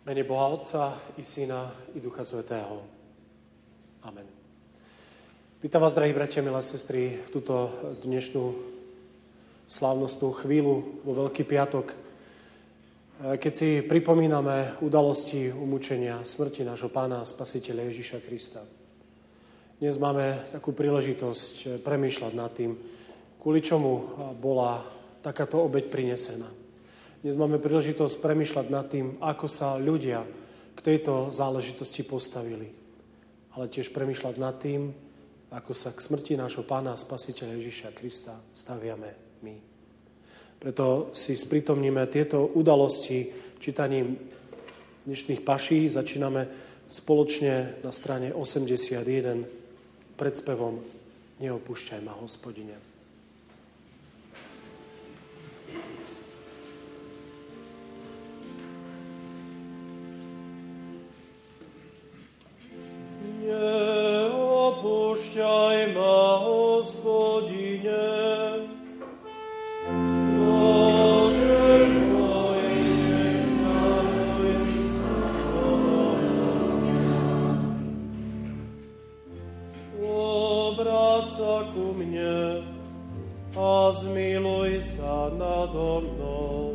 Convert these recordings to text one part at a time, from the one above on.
Mene Boha Otca i Syna i Ducha Svätého. Amen. Vítam vás, drahí bratia, milé sestry, v túto dnešnú slávnostnú chvíľu vo Veľký piatok, keď si pripomíname udalosti umúčenia smrti nášho Pána a Spasiteľa Ježiša Krista. Dnes máme takú príležitosť premýšľať nad tým, kvôli čomu bola takáto obeť prinesená. Dnes máme príležitosť premýšľať nad tým, ako sa ľudia k tejto záležitosti postavili. Ale tiež premýšľať nad tým, ako sa k smrti nášho Pána a Spasiteľa Ježiša Krista staviame my. Preto si sprítomníme tieto udalosti čítaním dnešných paší. Začíname spoločne na strane 81 predspevom Neopúšťaj ma, Hospodine. Neopúšťaj ma, Hospodine, obráť sa ku mne a zmiluj sa nado mnou.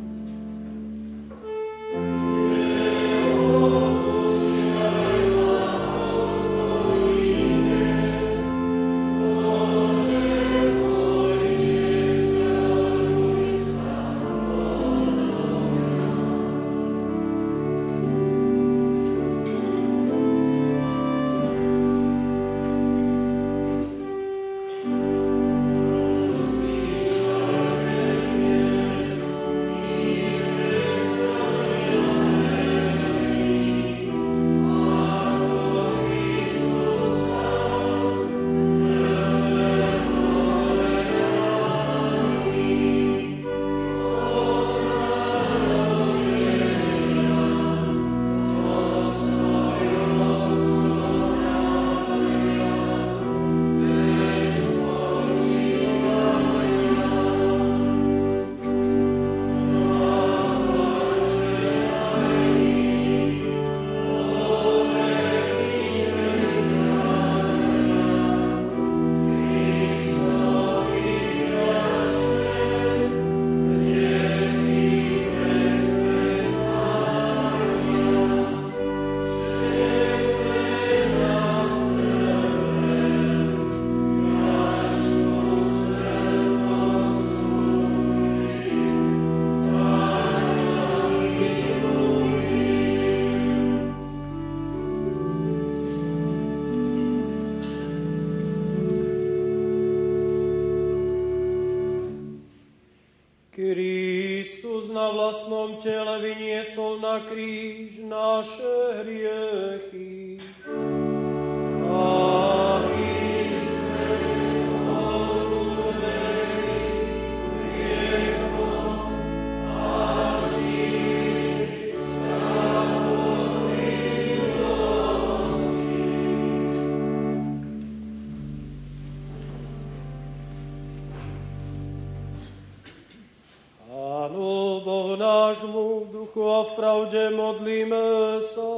Kristus na vlastnom tele vyniesol na kríž naše hriechy. A my sme odumreli hriechom a žili spravodlivosti. Áno, Bohu nášmu, v duchu a v pravde modlíme sa.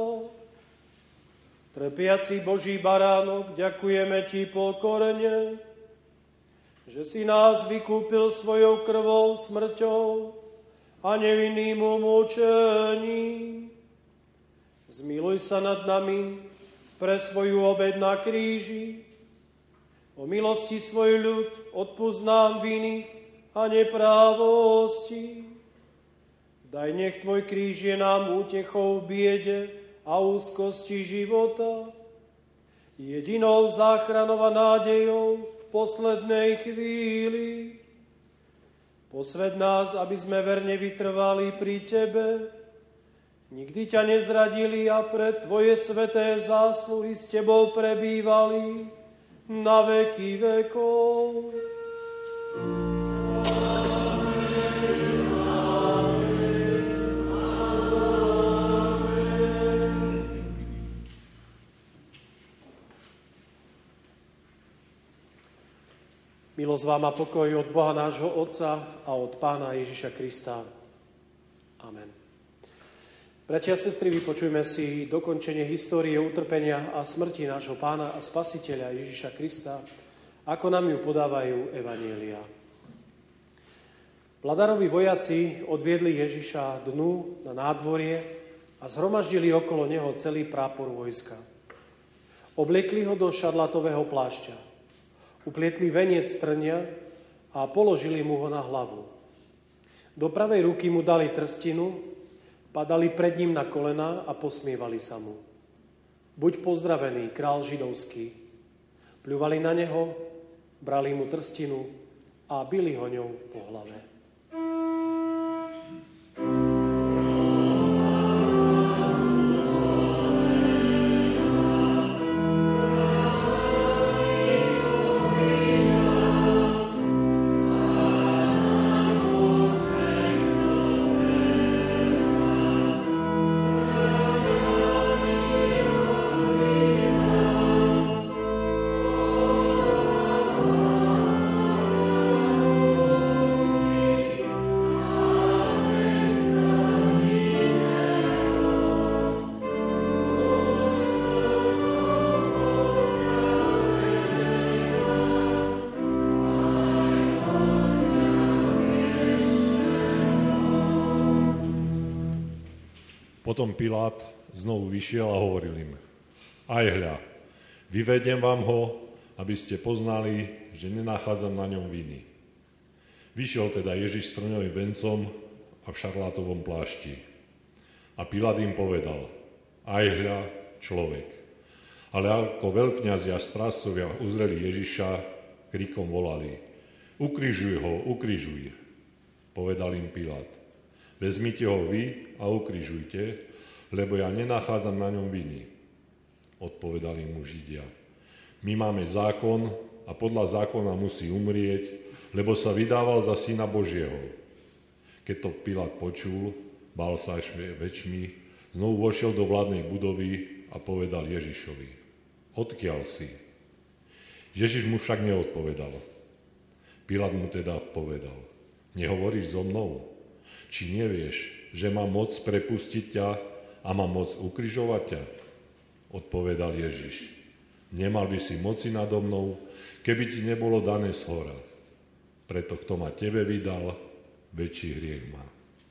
Trpiaci Boží baránok, ďakujeme Ti pokorne, že si nás vykúpil svojou krvou, smrťou a nevinným umúčením. Zmiluj sa nad nami pre svoju obeť na kríži. O milosti svoj ľud, odpusť nám viny a neprávosti. Daj, nech Tvoj kríž je nám útechou v biede a úzkosti života, jedinou záchranou a nádejou v poslednej chvíli. Posväť nás, aby sme verne vytrvali pri Tebe, nikdy ťa nezradili a pre Tvoje sveté zásluhy s Tebou prebývali na veky vekov. Milosť vám a pokoj od Boha nášho Otca a od Pána Ježiša Krista. Amen. Bratia a sestry, vypočujme si dokončenie histórie utrpenia a smrti nášho Pána a Spasiteľa Ježiša Krista, ako nám ju podávajú evanjelia. Vladarovi vojaci odviedli Ježiša dnu na nádvorie a zhromaždili okolo neho celý prápor vojska. Obliekli ho do šarlatového plášťa, uplietli veniec trnia a položili mu ho na hlavu. Do pravej ruky mu dali trstinu, padali pred ním na kolená a posmievali sa mu. Buď pozdravený, král židovský. Pľuvali na neho, brali mu trstinu a bili ho ňou po hlave. Potom Pilát znovu vyšiel a hovoril im: Aj hľa, vyvediem vám ho, aby ste poznali, že nenachádzam na ňom viny. Vyšiel teda Ježiš s trňovým vencom a v šarlátovom plášti. A Pilát im povedal: Aj hľa, človek. Ale ako veľkňazi a strážcovia uzreli Ježiša, krikom volali: Ukrižuj ho, ukrižuj. Povedal im Pilát: Vezmite ho vy a ukrižujte, lebo ja nenachádzam na ňom viny. Odpovedali mu Židia: My máme zákon a podľa zákona musí umrieť, lebo sa vydával za syna Božieho. Keď to Pilát počul, bál sa až väčšmi, znovu vošiel do vládnej budovy a povedal Ježišovi: Odkiaľ si? Ježiš mu však neodpovedal. Pilát mu teda povedal: Nehovoríš so mnou? Či nevieš, že mám moc prepustiť ťa a mám moc ukrižovať ťa? Odpovedal Ježiš: Nemal by si moci nado mnou, keby ti nebolo dané zhora. Preto kto ma tebe vydal, väčší hriech má.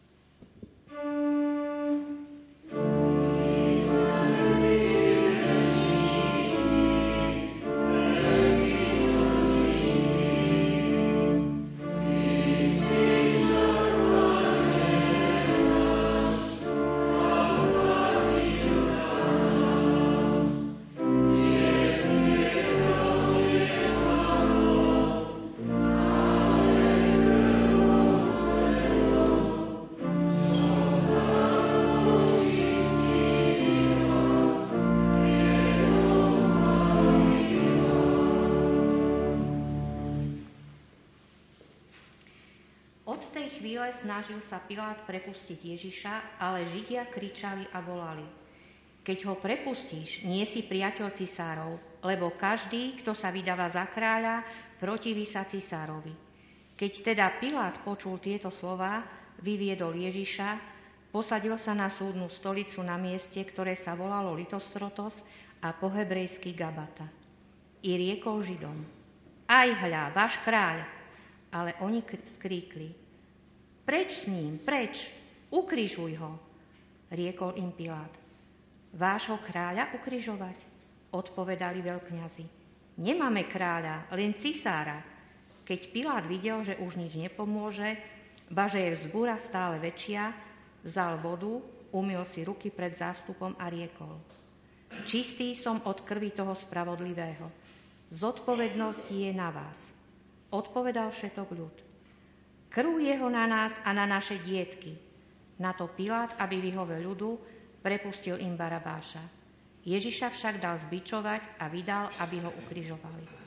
Snažil sa Pilát prepustiť Ježiša, ale Židia kričali a volali: Keď ho prepustíš, nie si priateľ cisárov, lebo každý, kto sa vydáva za kráľa, protiví sa cisárovi. Keď teda Pilát počul tieto slová, vyviedol Ježiša, posadil sa na súdnu stolicu na mieste, ktoré sa volalo Litostrotos a po hebrejsky Gabata. I riekol Židom: Aj hľa, váš kráľ! Ale oni skríkli: Preč s ním, preč, ukrižuj ho, riekol im Pilát. Vášho kráľa ukrižovať? Odpovedali veľkňazi. Nemáme kráľa, len cisára. Keď Pilát videl, že už nič nepomôže, ba že je vzbúra stále väčšia, vzal vodu, umyl si ruky pred zástupom a riekol: Čistý som od krvi toho spravodlivého. Zodpovednosť je na vás. Odpovedal všetok ľud: Krv jeho na nás a na naše dietky. Na to Pilát, aby vyhovel ľudu, prepustil im Barabáša. Ježiša však dal zbičovať a vydal, aby ho ukrižovali.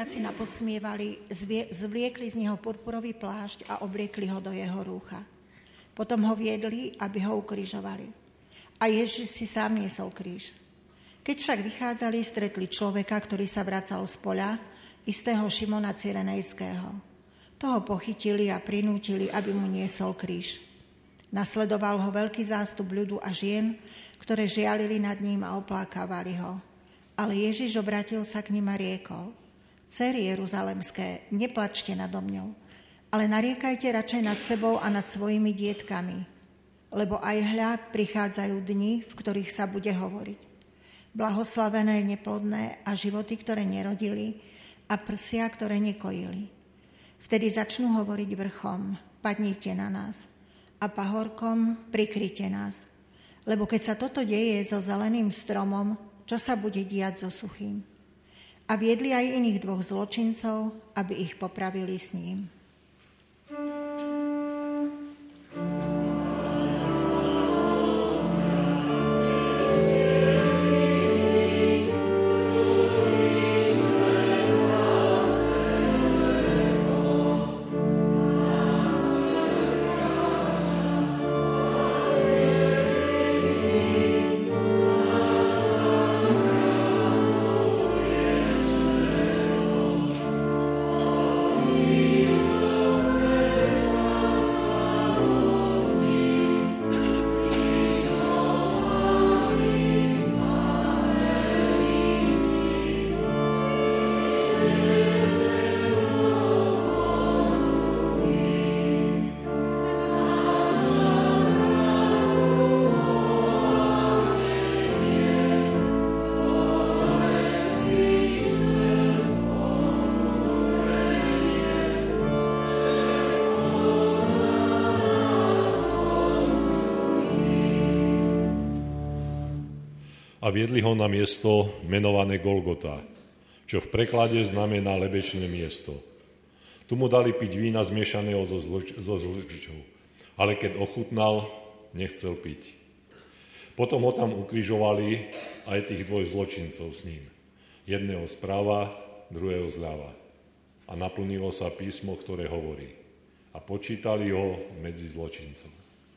vojaci naposmievali, zvliekli z neho purpurový plášť a obliekli ho do jeho rúcha. Potom ho viedli, aby ho ukrižovali. A Ježiš si sám niesol kríž. Keď však vychádzali, stretli človeka, ktorý sa vracal z poľa, istého Šimona Cyrenejského. Toho pochytili a prinútili, aby mu niesol kríž. Nasledoval ho veľký zástup ľudu a žien, ktoré žialili nad ním a oplákavali ho. Ale Ježiš obrátil sa k nim a riekol: Dcery Jeruzalemské, neplačte nado mňou, ale nariekajte radšej nad sebou a nad svojimi dietkami, lebo aj hľa prichádzajú dni, v ktorých sa bude hovoriť. Blahoslavené neplodné a životy, ktoré nerodili, a prsia, ktoré nekojili. Vtedy začnú hovoriť vrchom: padnite na nás, a pahorkom: prikryte nás. Lebo keď sa toto deje so zeleným stromom, čo sa bude diať so suchým? A viedli aj iných dvoch zločincov, aby ich popravili s ním. A viedli ho na miesto menované Golgota, čo v preklade znamená lebečné miesto. Tu mu dali piť vína zmiešaného so žlčou, ale keď ochutnal, nechcel piť. Potom ho tam ukrižovali aj tých dvoj zločincov s ním. Jedného správa, druhého zľava. A naplnilo sa písmo, ktoré hovorí: a počítali ho medzi zločincov.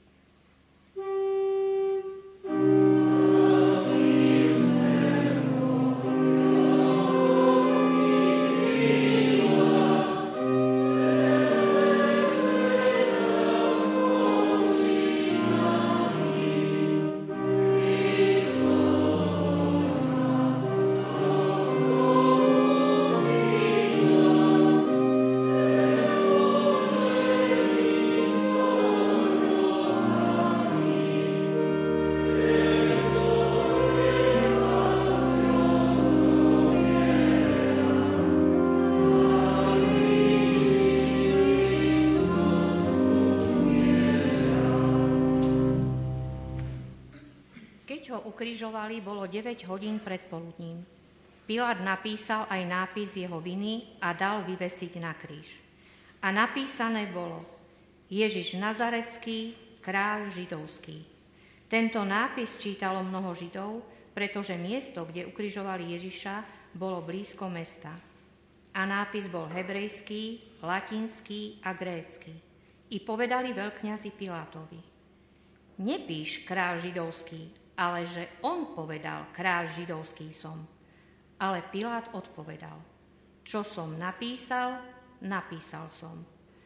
Ukrižovali, bolo 9 hodín pred poludním. Pilát napísal aj nápis jeho viny a dal vyvesiť na kríž. A napísané bolo: Ježiš Nazarecký, kráľ židovský. Tento nápis čítalo mnoho Židov, pretože miesto, kde ukrižovali Ježiša, bolo blízko mesta. A nápis bol hebrejský, latinský a grécky. I povedali veľkňazi Pilátovi: Nepíš kráľ židovský, ale že on povedal: kráľ židovský som. Ale Pilát odpovedal: Čo som napísal, napísal som.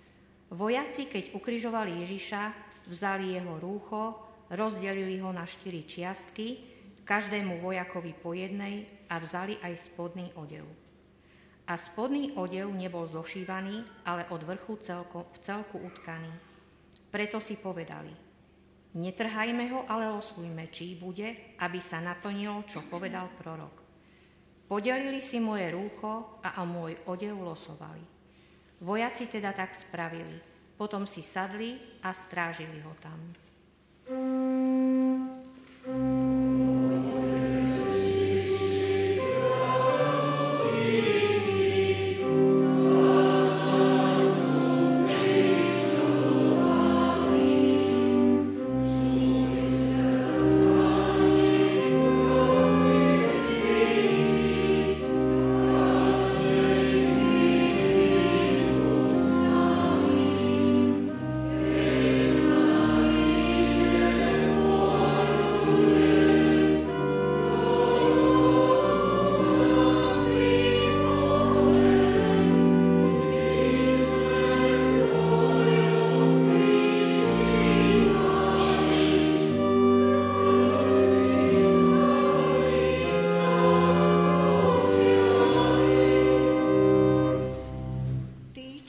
Vojaci, keď ukrižovali Ježiša, vzali jeho rúcho, rozdelili ho na 4 čiastky, každému vojakovi po jednej, a vzali aj spodný odev. A spodný odev nebol zošívaný, ale od vrchu v celku utkaný. Preto si povedali: Netrhajme ho, ale losujme, čí bude, aby sa naplnilo, čo povedal prorok. Podelili si moje rúcho a môj odev losovali. Vojaci teda tak spravili. Potom si sadli a strážili ho tam.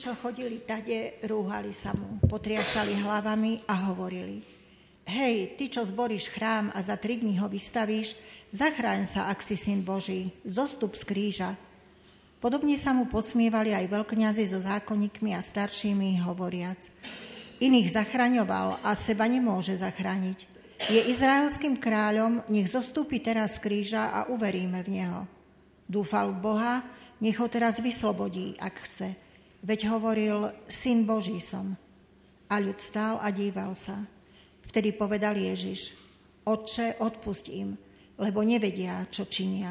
čo chodili tade, rúhali sa mu, potriasali hlavami a hovorili: Hej, ty, čo zboríš chrám a za 3 dní ho vystavíš, zachráň sa, ak si syn Boží, zostup z kríža. Podobne sa mu posmievali aj veľkňazi so zákonníkmi a staršími, hovoriac: Iných zachraňoval a seba nemôže zachrániť. Je izraelským kráľom, nech zostúpi teraz z kríža a uveríme v neho. Dúfal v Boha, nech ho teraz vyslobodí, ak chce. Veď hovoril: Syn Boží som. A ľud stál a díval sa. Vtedy povedal Ježiš: Otče, odpusť im, lebo nevedia, čo činia.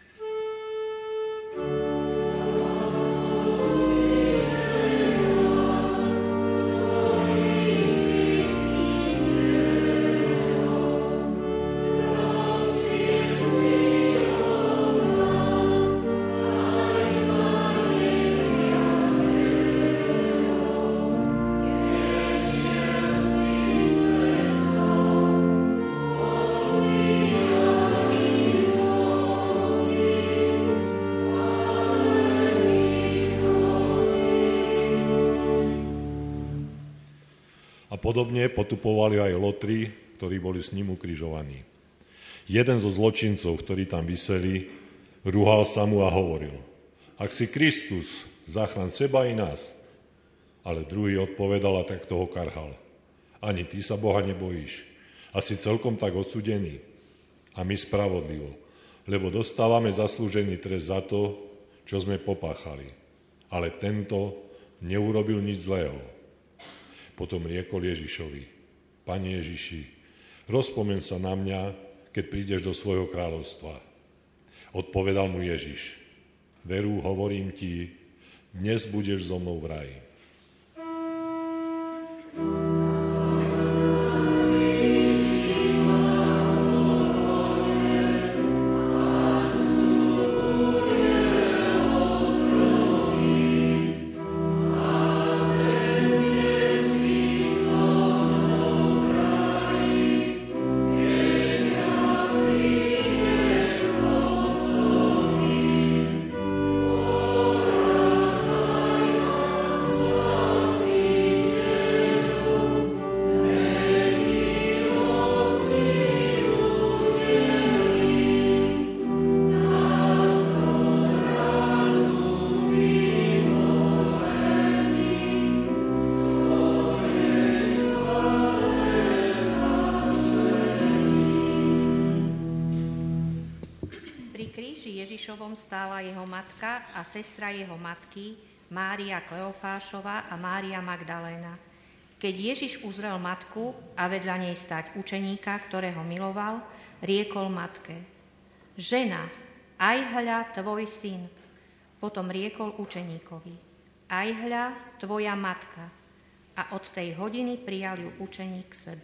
Podobne potupovali aj lotri, ktorí boli s ním ukrižovaní. Jeden zo zločincov, ktorí tam viseli, rúhal sa mu a hovoril: Ak si Kristus, zachraň seba i nás. Ale druhý odpovedal a tak toho karhal: Ani ty sa Boha nebojíš, asi celkom tak odsúdený. A my spravodlivo, lebo dostávame zaslúžený trest za to, čo sme popáchali. Ale tento neurobil nič zlého. Potom riekol Ježišovi: Pane Ježiši, rozpomeň sa na mňa, keď prídeš do svojho kráľovstva. Odpovedal mu Ježiš: Veru, hovorím ti, dnes budeš so mnou v raji. Stála jeho matka a sestra jeho matky, Mária Kleofášova a Mária Magdaléna. Keď Ježiš uzrel matku a vedľa nej stáť učeníka, ktorého miloval, riekol matke: Žena, aj hľa tvoj syn. Potom riekol učeníkovi: Aj hľa tvoja matka. A od tej hodiny prijal ju učeník k sebe.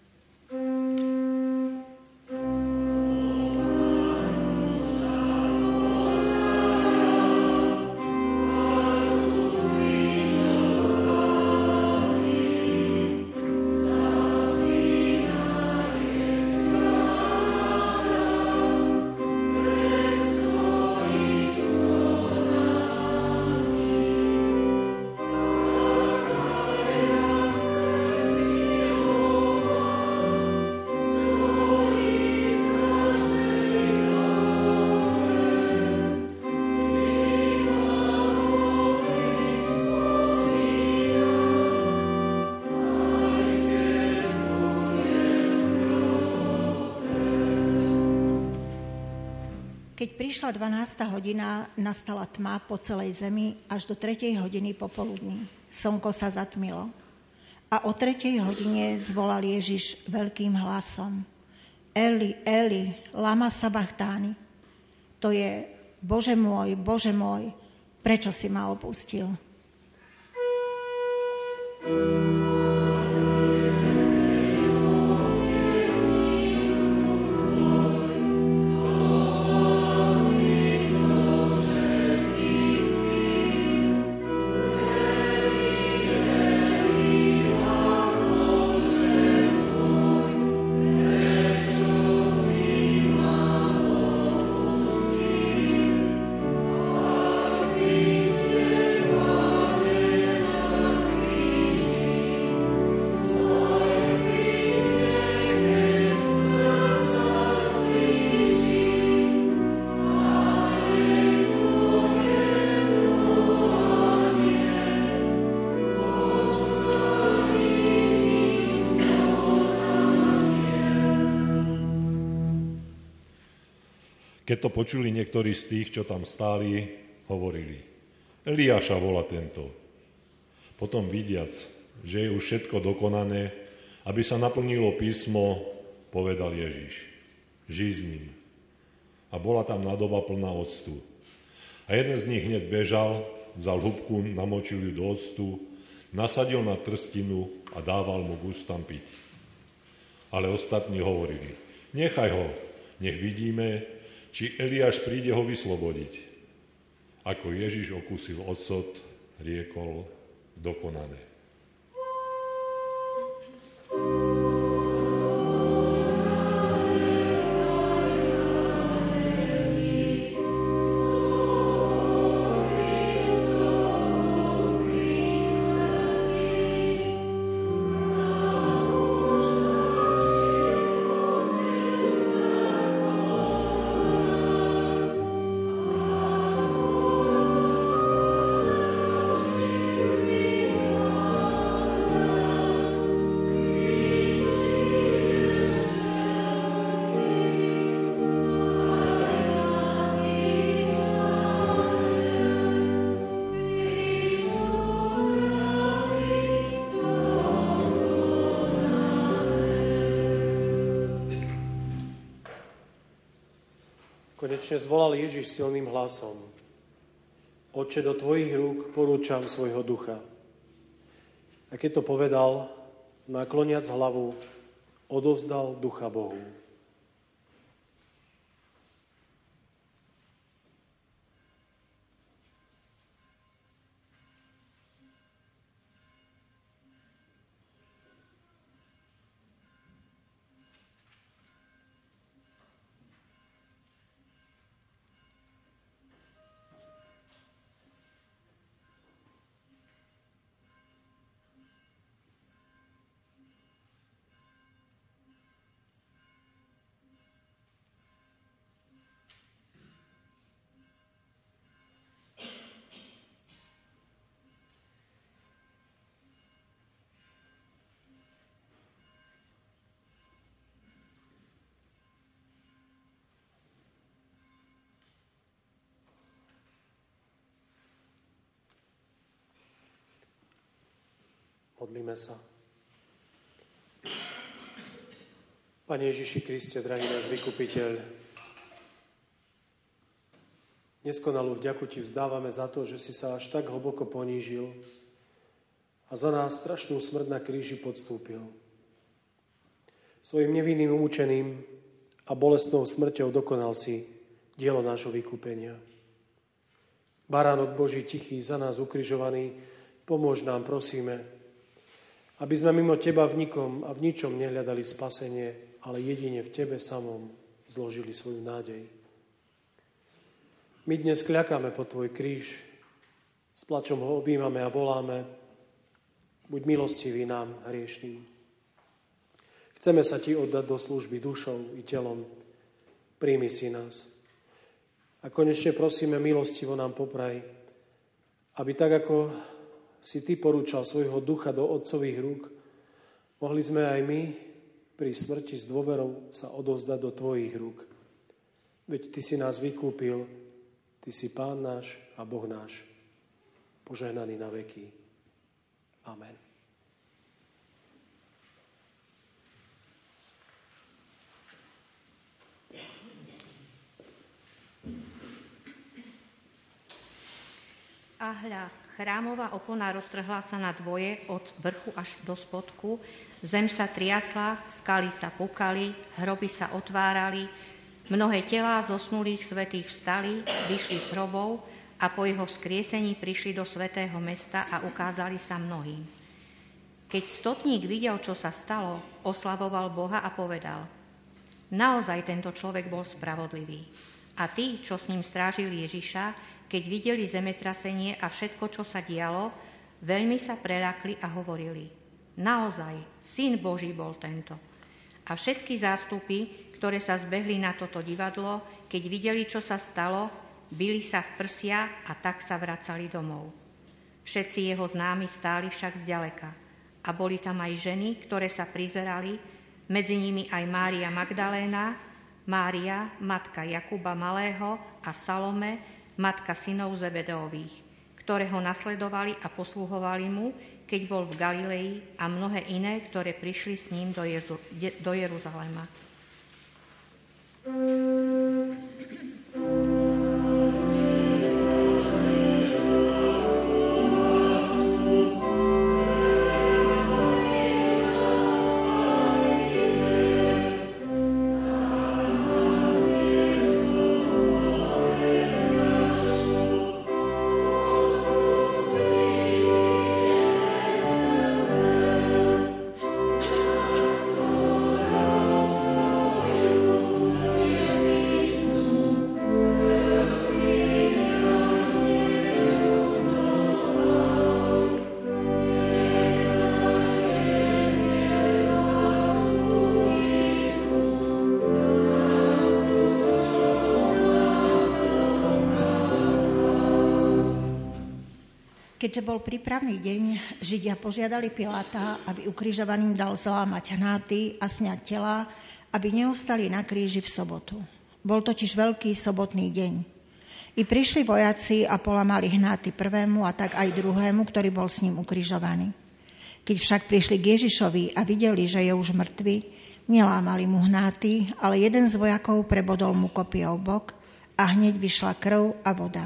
Keď prišla 12. hodina, nastala tma po celej zemi až do 3. hodiny popoludní. Slnko sa zatmilo. A o 3. hodine zvolal Ježiš veľkým hlasom: Eli, Eli, lama sabachthani. To je: Bože môj, prečo si ma opustil? Amen. Keď to počuli niektorí z tých, čo tam stáli, hovorili: Eliáša volá tento. Potom vidiac, že je už všetko dokonané, aby sa naplnilo písmo, povedal Ježiš: žij s ním. A bola tam nádoba plná octu. A jeden z nich hneď bežal, vzal húbku, namočil ju do octu, nasadil na trstinu a dával mu k ústam piť. Ale ostatní hovorili: nechaj ho, nech vidíme, či Eliáš príde ho vyslobodiť. Ako Ježiš okúsil ocot, riekol: dokonané. Konečne zvolal Ježiš silným hlasom: Otče, do tvojich rúk porúčam svojho ducha. A keď to povedal, nakloniac hlavu, odovzdal ducha Bohu. Modlíme sa. Pane Ježiši Kriste, drahý náš vykupiteľ, neskonalú vďaku Ti vzdávame za to, že si sa až tak hlboko ponížil a za nás strašnú smrť na kríži podstúpil. Svojim nevinným umúčeným a bolestnou smrťou dokonal si dielo nášho vykúpenia. Baránok Boží tichý, za nás ukrižovaný, pomôž nám, prosíme, aby sme mimo Teba v nikom a v ničom nehľadali spasenie, ale jedine v Tebe samom zložili svoju nádej. My dnes kľakáme po Tvoj kríž, s plačom ho objímame a voláme: buď milostivý nám, hriešným. Chceme sa Ti oddať do služby dušou i telom. Príjmi si nás. A konečne prosíme, milostivo nám popraj, aby tak, ako si Ty porúčal svojho ducha do Otcových rúk, mohli sme aj my pri smrti s dôverou sa odovzdať do Tvojich rúk. Veď Ty si nás vykúpil, Ty si Pán náš a Boh náš, požehnaný na veky. Amen. A hľa, chrámová opona roztrhla sa na dvoje od vrchu až do spodku, zem sa triasla, skaly sa pukali, hroby sa otvárali, mnohé telá zosnulých svätých vstali, vyšli z hrobov a po jeho vzkriesení prišli do svätého mesta a ukázali sa mnohým. Keď stotník videl, čo sa stalo, oslavoval Boha a povedal: naozaj tento človek bol spravodlivý. A tí, čo s ním strážili Ježiša, keď videli zemetrasenie a všetko, čo sa dialo, veľmi sa preľakli a hovorili: naozaj, Syn Boží bol tento. A všetky zástupy, ktoré sa zbehli na toto divadlo, keď videli, čo sa stalo, bili sa v prsia a tak sa vracali domov. Všetci jeho známi stáli však zďaleka. A boli tam aj ženy, ktoré sa prizerali, medzi nimi aj Mária Magdaléna, Mária, matka Jakuba Malého a Salome, matka synov Zebedeových, ktoré ho nasledovali a posluhovali mu, keď bol v Galilei, a mnohé iné, ktoré prišli s ním do Jeruzalema. Keďže bol prípravný deň, Židia požiadali Piláta, aby ukrižovaným dal zlámať hnáty a sňať tela, aby neostali na kríži v sobotu. Bol totiž veľký sobotný deň. I prišli vojaci a polamali hnáty prvému a tak aj druhému, ktorý bol s ním ukrižovaný. Keď však prišli k Ježišovi a videli, že je už mŕtvy, nelámali mu hnáty, ale jeden z vojakov prebodol mu kopijou bok a hneď vyšla krv a voda.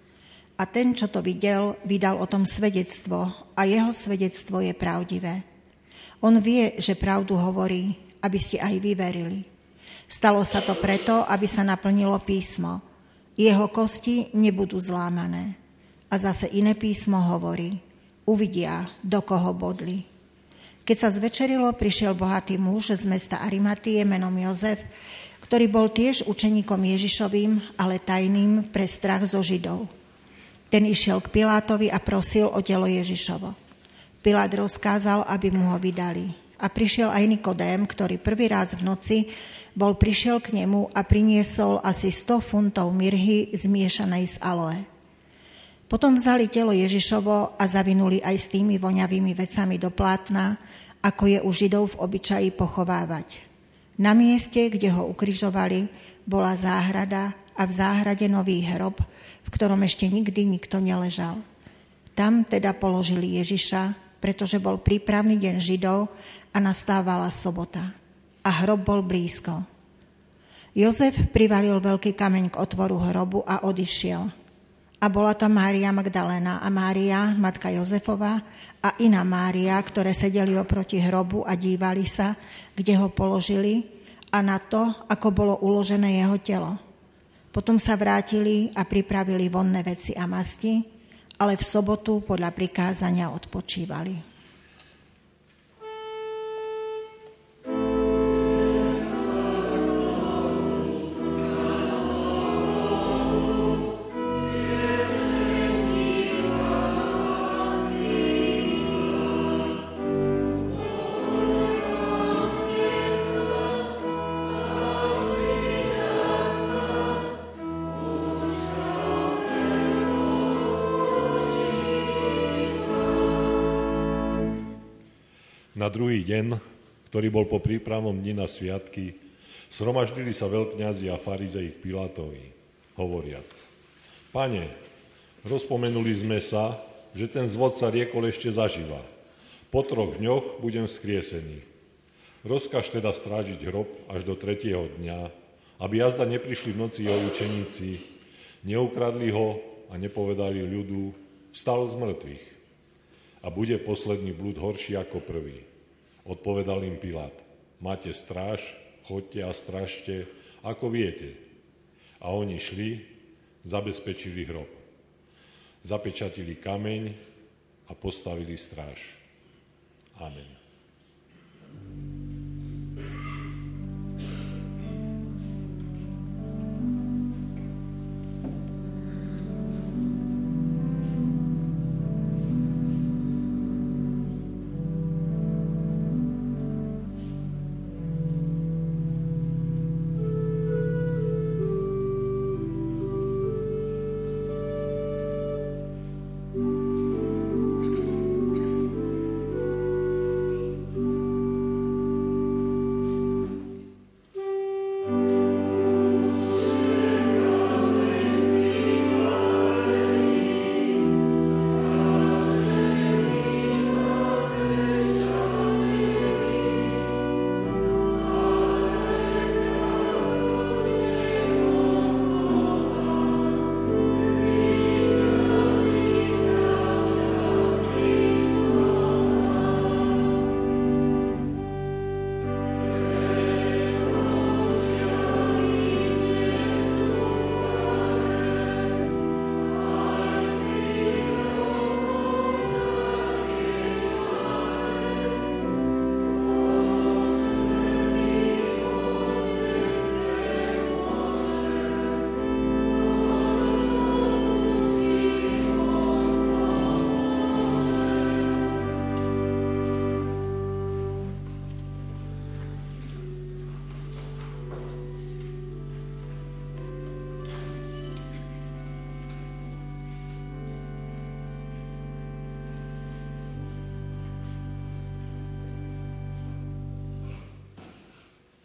A ten, čo to videl, vydal o tom svedectvo a jeho svedectvo je pravdivé. On vie, že pravdu hovorí, aby ste aj vy verili. Stalo sa to preto, aby sa naplnilo písmo. Jeho kosti nebudú zlámané. A zase iné písmo hovorí, uvidia, do koho bodli. Keď sa zvečerilo, prišiel bohatý muž z mesta Arimatie menom Jozef, ktorý bol tiež učeníkom Ježišovým, ale tajným pre strach zo Židov. Ten išiel k Pilátovi a prosil o telo Ježišovo. Pilát rozkázal, aby mu ho vydali. A prišiel aj Nikodém, ktorý prvý raz v noci prišiel k nemu a priniesol asi 100 funtov mirhy zmiešanej s aloe. Potom vzali telo Ježišovo a zavinuli aj s tými voňavými vecami do plátna, ako je u Židov v obyčaji pochovávať. Na mieste, kde ho ukrižovali, bola záhrada a v záhrade nový hrob, v ktorom ešte nikdy nikto neležal. Tam teda položili Ježiša, pretože bol prípravný deň Židov a nastávala sobota. A hrob bol blízko. Jozef privalil veľký kameň k otvoru hrobu a odišiel. A bola to Mária Magdalena a Mária, matka Jozefova, a iná Mária, ktoré sedeli oproti hrobu a dívali sa, kde ho položili, a na to, ako bolo uložené jeho telo. Potom sa vrátili a pripravili vonné veci a masti, ale v sobotu podľa prikázania odpočívali. Na druhý deň, ktorý bol po prípravnom dni na sviatky, zhromaždili sa veľkňazi a farizei k Pilátovi, hovoriac: Pane, rozpomenuli sme sa, že ten zvodca riekol ešte zaživa. Po 3 dňoch budem vzkriesený. Rozkaž teda strážiť hrob až do 3. dňa, aby jazda neprišli v noci jeho učeníci, neukradli ho a nepovedali ľudu, vstal z mŕtvych. A bude posledný blúd horší ako prvý. Odpovedal im Pilát: Máte stráž, choďte a strážte, ako viete. A oni šli, zabezpečili hrob. Zapečatili kameň a postavili stráž. Amen.